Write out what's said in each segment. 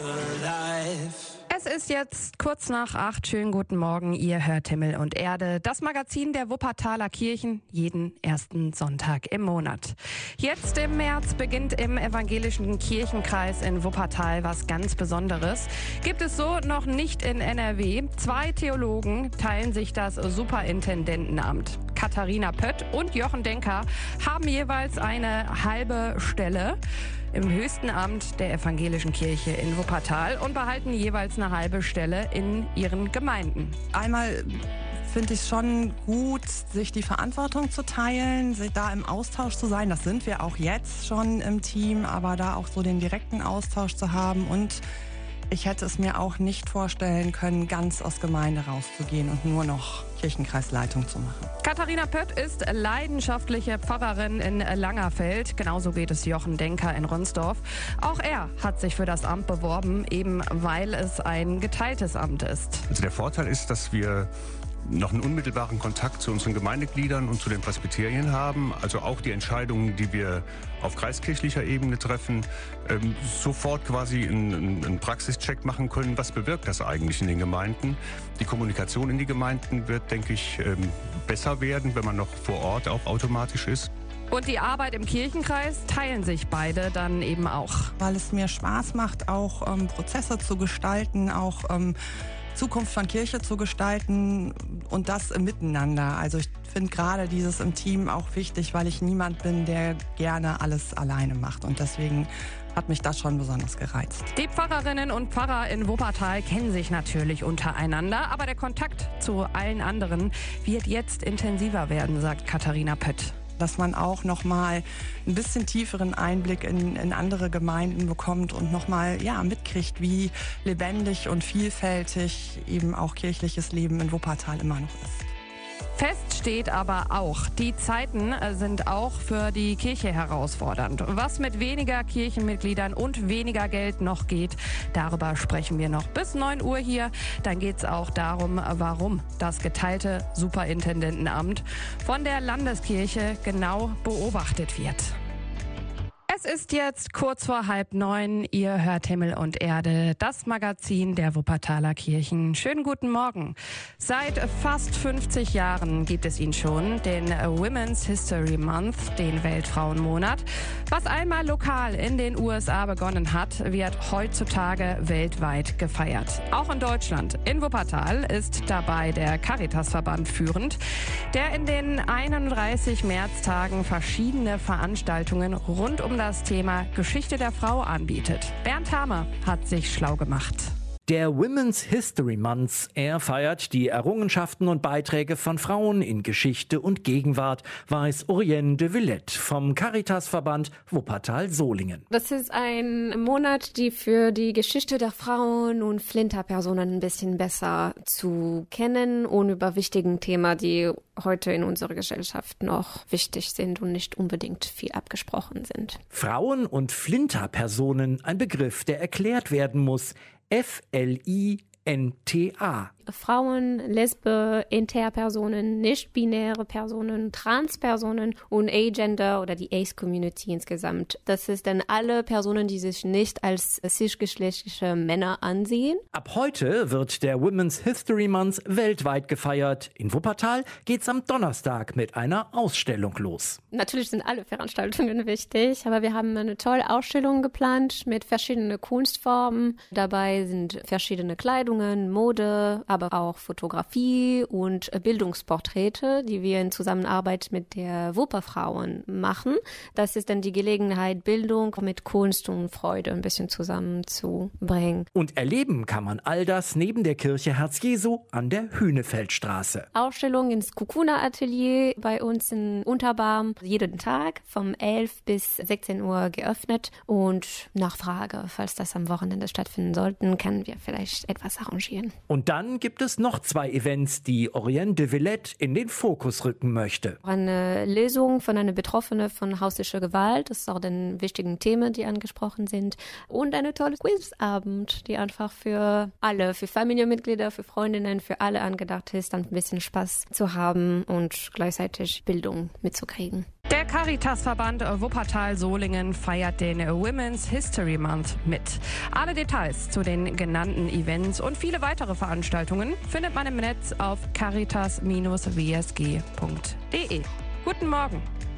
Es ist jetzt kurz nach 8. Schönen guten Morgen. Ihr hört Himmel und Erde. Das Magazin der Wuppertaler Kirchen jeden ersten Sonntag im Monat. Jetzt im März beginnt im evangelischen Kirchenkreis in Wuppertal was ganz Besonderes. Gibt es so noch nicht in NRW. 2 Theologen teilen sich das Superintendentenamt. Katharina Pött und Jochen Denker haben jeweils eine halbe Stelle im höchsten Amt der evangelischen Kirche in Wuppertal und behalten jeweils eine halbe Stelle in ihren Gemeinden. Einmal finde ich es schon gut, sich die Verantwortung zu teilen, sich da im Austausch zu sein. Das sind wir auch jetzt schon im Team, aber da auch so den direkten Austausch zu haben. Und ich hätte es mir auch nicht vorstellen können, ganz aus Gemeinde rauszugehen und nur noch Kirchenkreisleitung zu machen. Katharina Pött ist leidenschaftliche Pfarrerin in Langerfeld. Genauso geht es Jochen Denker in Ronsdorf. Auch er hat sich für das Amt beworben, eben weil es ein geteiltes Amt ist. Also der Vorteil ist, dass wir noch einen unmittelbaren Kontakt zu unseren Gemeindegliedern und zu den Presbyterien haben. Also auch die Entscheidungen, die wir auf kreiskirchlicher Ebene treffen, sofort quasi einen Praxischeck machen können. Was bewirkt das eigentlich in den Gemeinden? Die Kommunikation in die Gemeinden wird, denke ich, besser werden, wenn man noch vor Ort auch automatisch ist. Und die Arbeit im Kirchenkreis teilen sich beide dann eben auch. Weil es mir Spaß macht, auch Prozesse zu gestalten, auch Zukunft von Kirche zu gestalten und das im Miteinander. Also ich finde gerade dieses im Team auch wichtig, weil ich niemand bin, der gerne alles alleine macht. Und deswegen hat mich das schon besonders gereizt. Die Pfarrerinnen und Pfarrer in Wuppertal kennen sich natürlich untereinander, aber der Kontakt zu allen anderen wird jetzt intensiver werden, sagt Katharina Pött. Dass man auch nochmal ein bisschen tieferen Einblick in andere Gemeinden bekommt und nochmal mitkriegt, wie lebendig und vielfältig eben auch kirchliches Leben in Wuppertal immer noch ist. Fest steht aber auch, die Zeiten sind auch für die Kirche herausfordernd. Was mit weniger Kirchenmitgliedern und weniger Geld noch geht, darüber sprechen wir noch bis 9 Uhr hier. Dann geht es auch darum, warum das geteilte Superintendentenamt von der Landeskirche genau beobachtet wird. Es ist jetzt kurz vor 8:30. Ihr hört Himmel und Erde, das Magazin der Wuppertaler Kirchen. Schönen guten Morgen. Seit fast 50 Jahren gibt es ihn schon, den Women's History Month, den Weltfrauenmonat. Was einmal lokal in den USA begonnen hat, wird heutzutage weltweit gefeiert. Auch in Deutschland. In Wuppertal ist dabei der Caritasverband führend, der in den 31 Märztagen verschiedene Veranstaltungen rund um das Thema Geschichte der Frau anbietet. Bernd Hamer hat sich schlau gemacht. Der Women's History Month, er feiert die Errungenschaften und Beiträge von Frauen in Geschichte und Gegenwart, weiß Oriane de Villette vom Caritasverband Wuppertal-Solingen. Das ist ein Monat, die für die Geschichte der Frauen und Flinterpersonen ein bisschen besser zu kennen und über wichtigen Themen, die heute in unserer Gesellschaft noch wichtig sind und nicht unbedingt viel abgesprochen sind. Frauen und Flinterpersonen, ein Begriff, der erklärt werden muss. FLINTA. Frauen, Lesbe, Interpersonen, nicht-binäre Personen, Transpersonen und Agender oder die Ace-Community insgesamt. Das ist dann alle Personen, die sich nicht als cisgeschlechtliche Männer ansehen. Ab heute wird der Women's History Month weltweit gefeiert. In Wuppertal geht's am Donnerstag mit einer Ausstellung los. Natürlich sind alle Veranstaltungen wichtig, aber wir haben eine tolle Ausstellung geplant mit verschiedenen Kunstformen. Dabei sind verschiedene Kleidungen, Mode, aber auch Fotografie und Bildungsporträte, die wir in Zusammenarbeit mit der Wupperfrauen machen. Das ist dann die Gelegenheit, Bildung mit Kunst und Freude ein bisschen zusammenzubringen. Und erleben kann man all das neben der Kirche Herz Jesu an der Hühnefeldstraße. Ausstellung ins Kukuna-Atelier bei uns in Unterbarm, jeden Tag vom 11 bis 16 Uhr geöffnet. Und nach Frage, falls das am Wochenende stattfinden sollten, können wir vielleicht etwas arrangieren. Und dann gibt es noch 2 Events, die Oriane de Villette in den Fokus rücken möchte. Eine Lesung von einer Betroffenen von häuslicher Gewalt, das ist auch den wichtigen Themen, die angesprochen sind. Und eine tolle Quizabend, die einfach für alle, für Familienmitglieder, für Freundinnen, für alle angedacht ist, dann ein bisschen Spaß zu haben und gleichzeitig Bildung mitzukriegen. Der Caritasverband Wuppertal-Solingen feiert den Women's History Month mit. Alle Details zu den genannten Events und viele weitere Veranstaltungen findet man im Netz auf caritas-wsg.de. Guten Morgen.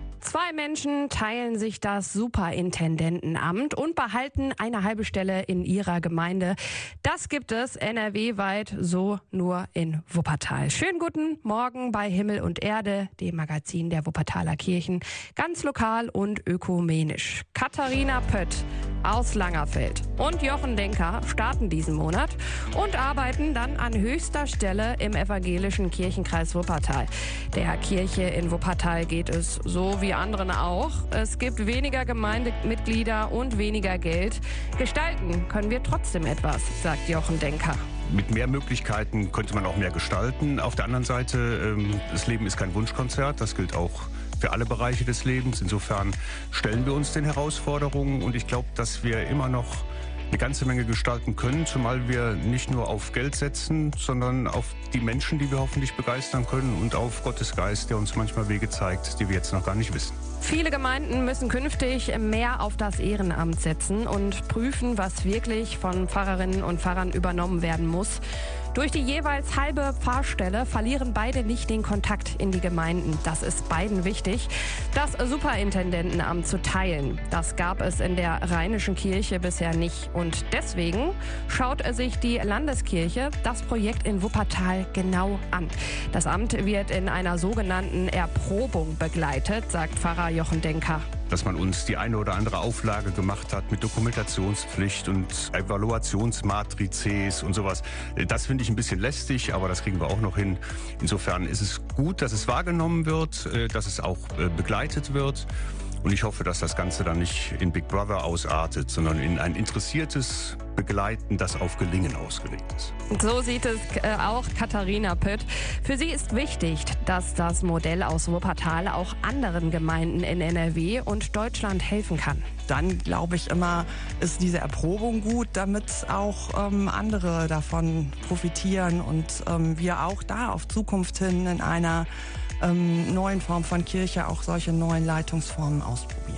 2 Menschen teilen sich das Superintendentenamt und behalten eine halbe Stelle in ihrer Gemeinde. Das gibt es NRW-weit, so nur in Wuppertal. Schönen guten Morgen bei Himmel und Erde, dem Magazin der Wuppertaler Kirchen. Ganz lokal und ökumenisch. Katharina Pött aus Langerfeld und Jochen Denker starten diesen Monat und arbeiten dann an höchster Stelle im evangelischen Kirchenkreis Wuppertal. Der Kirche in Wuppertal geht es so wie anderen auch. Es gibt weniger Gemeindemitglieder und weniger Geld. Gestalten können wir trotzdem etwas, sagt Jochen Denker. Mit mehr Möglichkeiten könnte man auch mehr gestalten. Auf der anderen Seite, das Leben ist kein Wunschkonzert. Das gilt auch für alle Bereiche des Lebens. Insofern stellen wir uns den Herausforderungen. Und ich glaube, dass wir immer noch eine ganze Menge gestalten können, zumal wir nicht nur auf Geld setzen, sondern auf die Menschen, die wir hoffentlich begeistern können und auf Gottes Geist, der uns manchmal Wege zeigt, die wir jetzt noch gar nicht wissen. Viele Gemeinden müssen künftig mehr auf das Ehrenamt setzen und prüfen, was wirklich von Pfarrerinnen und Pfarrern übernommen werden muss. Durch die jeweils halbe Pfarrstelle verlieren beide nicht den Kontakt in die Gemeinden. Das ist beiden wichtig, das Superintendentenamt zu teilen. Das gab es in der Rheinischen Kirche bisher nicht. Und deswegen schaut sich die Landeskirche das Projekt in Wuppertal genau an. Das Amt wird in einer sogenannten Erprobung begleitet, sagt Pfarrer Jochen Denker. Dass man uns die eine oder andere Auflage gemacht hat mit Dokumentationspflicht und Evaluationsmatrizes und sowas. Das finde ich ein bisschen lästig, aber das kriegen wir auch noch hin. Insofern ist es gut, dass es wahrgenommen wird, dass es auch begleitet wird. Und ich hoffe, dass das Ganze dann nicht in Big Brother ausartet, sondern in ein interessiertes Begleiten, das auf Gelingen ausgelegt ist. So sieht es auch Katharina Pött. Für sie ist wichtig, dass das Modell aus Wuppertal auch anderen Gemeinden in NRW und Deutschland helfen kann. Dann glaube ich immer, ist diese Erprobung gut, damit auch andere davon profitieren und wir auch da auf Zukunft hin in einer neuen Form von Kirche auch solche neuen Leitungsformen ausprobieren.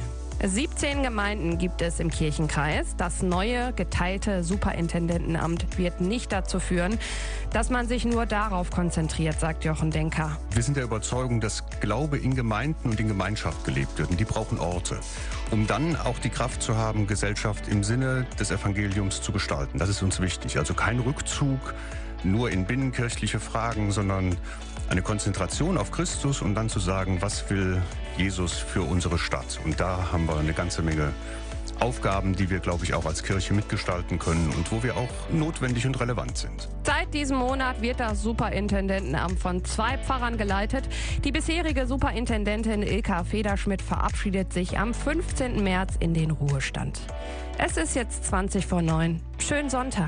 17 Gemeinden gibt es im Kirchenkreis. Das neue geteilte Superintendentenamt wird nicht dazu führen, dass man sich nur darauf konzentriert, sagt Jochen Denker. Wir sind der Überzeugung, dass Glaube in Gemeinden und in Gemeinschaft gelebt wird. Und die brauchen Orte, um dann auch die Kraft zu haben, Gesellschaft im Sinne des Evangeliums zu gestalten. Das ist uns wichtig. Also kein Rückzug nur in binnenkirchliche Fragen, sondern eine Konzentration auf Christus und dann zu sagen, was will Jesus für unsere Stadt? Und da haben wir eine ganze Menge Aufgaben, die wir, glaube ich, auch als Kirche mitgestalten können und wo wir auch notwendig und relevant sind. Seit diesem Monat wird das Superintendentenamt von 2 Pfarrern geleitet. Die bisherige Superintendentin Ilka Federschmidt verabschiedet sich am 15. März in den Ruhestand. Es ist jetzt 20:09. Schönen Sonntag.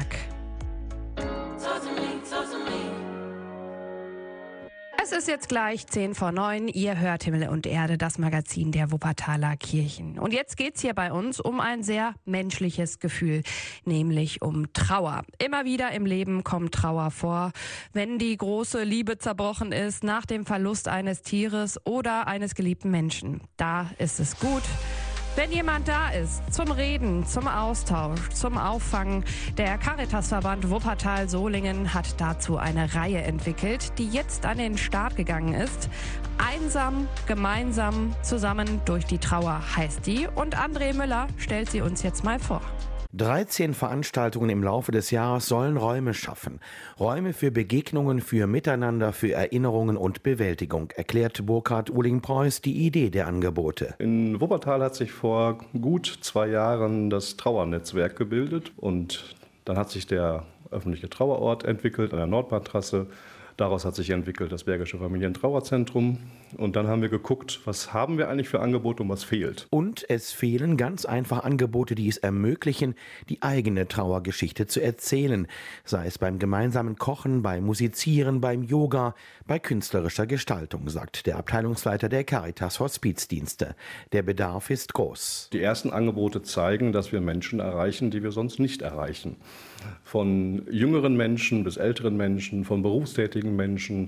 Es ist jetzt gleich 10:09. Ihr hört Himmel und Erde, das Magazin der Wuppertaler Kirchen. Und jetzt geht's hier bei uns um ein sehr menschliches Gefühl, nämlich um Trauer. Immer wieder im Leben kommt Trauer vor, wenn die große Liebe zerbrochen ist, nach dem Verlust eines Tieres oder eines geliebten Menschen. Da ist es gut, wenn jemand da ist, zum Reden, zum Austausch, zum Auffangen. Der Caritasverband Wuppertal-Solingen hat dazu eine Reihe entwickelt, die jetzt an den Start gegangen ist. Einsam, gemeinsam, zusammen durch die Trauer heißt die. Und André Müller stellt sie uns jetzt mal vor. 13 Veranstaltungen im Laufe des Jahres sollen Räume schaffen. Räume für Begegnungen, für Miteinander, für Erinnerungen und Bewältigung, erklärt Burkhard Uhling-Preuß die Idee der Angebote. In Wuppertal hat sich vor gut 2 Jahren das Trauernetzwerk gebildet und dann hat sich der öffentliche Trauerort entwickelt an der Nordbahntrasse. Daraus hat sich entwickelt das Bergische Familientrauerzentrum. Und dann haben wir geguckt, was haben wir eigentlich für Angebote und was fehlt. Und es fehlen ganz einfach Angebote, die es ermöglichen, die eigene Trauergeschichte zu erzählen. Sei es beim gemeinsamen Kochen, beim Musizieren, beim Yoga, bei künstlerischer Gestaltung, sagt der Abteilungsleiter der Caritas Hospizdienste. Der Bedarf ist groß. Die ersten Angebote zeigen, dass wir Menschen erreichen, die wir sonst nicht erreichen. Von jüngeren Menschen bis älteren Menschen, von berufstätigen Menschen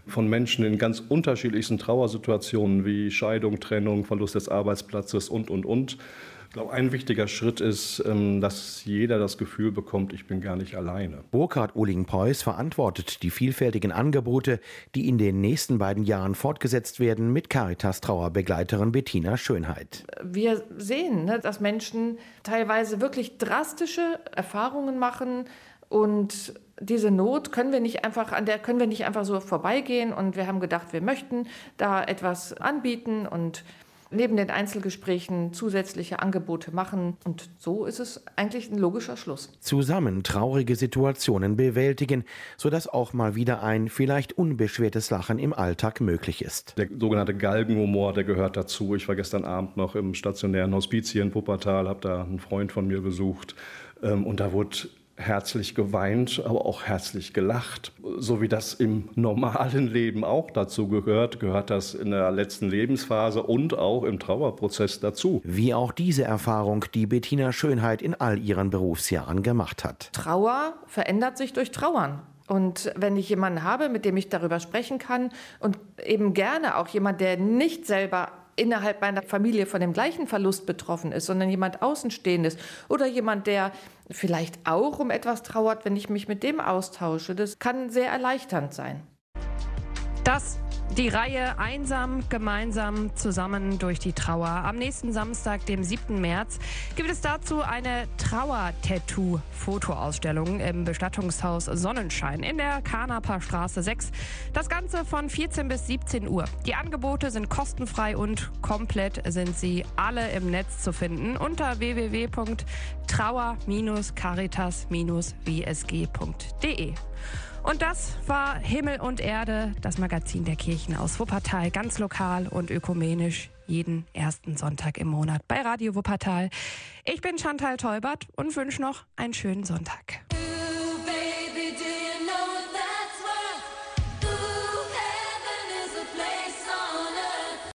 von Menschen in ganz unterschiedlichsten Trauersituationen wie Scheidung, Trennung, Verlust des Arbeitsplatzes und. Ich glaube, ein wichtiger Schritt ist, dass jeder das Gefühl bekommt, ich bin gar nicht alleine. Burkhard Uhling-Preuß verantwortet die vielfältigen Angebote, die in den nächsten beiden Jahren fortgesetzt werden, mit Caritas-Trauerbegleiterin Bettina Schönheit. Wir sehen, dass Menschen teilweise wirklich drastische Erfahrungen machen und diese Not an der können wir nicht einfach so vorbeigehen. Und wir haben gedacht, wir möchten da etwas anbieten und neben den Einzelgesprächen zusätzliche Angebote machen. Und so ist es eigentlich ein logischer Schluss. Zusammen traurige Situationen bewältigen, sodass auch mal wieder ein vielleicht unbeschwertes Lachen im Alltag möglich ist. Der sogenannte Galgenhumor, der gehört dazu. Ich war gestern Abend noch im stationären Hospiz hier in Wuppertal, habe da einen Freund von mir besucht. Und da wurde herzlich geweint, aber auch herzlich gelacht. So wie das im normalen Leben auch dazu gehört das in der letzten Lebensphase und auch im Trauerprozess dazu. Wie auch diese Erfahrung, die Bettina Schönheit in all ihren Berufsjahren gemacht hat. Trauer verändert sich durch Trauern. Und wenn ich jemanden habe, mit dem ich darüber sprechen kann und eben gerne auch jemand, der nicht selber innerhalb meiner Familie von dem gleichen Verlust betroffen ist, sondern jemand Außenstehendes oder jemand, der vielleicht auch um etwas trauert, wenn ich mich mit dem austausche. Das kann sehr erleichternd sein. Das die Reihe Einsam, gemeinsam, zusammen durch die Trauer. Am nächsten Samstag, dem 7. März, gibt es dazu eine Trauer-Tattoo-Fotoausstellung im Bestattungshaus Sonnenschein in der Karnaper Straße 6. Das Ganze von 14 bis 17 Uhr. Die Angebote sind kostenfrei und komplett sind sie alle im Netz zu finden unter www.trauer-caritas-wsg.de. Und das war Himmel und Erde, das Magazin der Kirchen aus Wuppertal, ganz lokal und ökumenisch, jeden ersten Sonntag im Monat bei Radio Wuppertal. Ich bin Chantal Teubert und wünsche noch einen schönen Sonntag.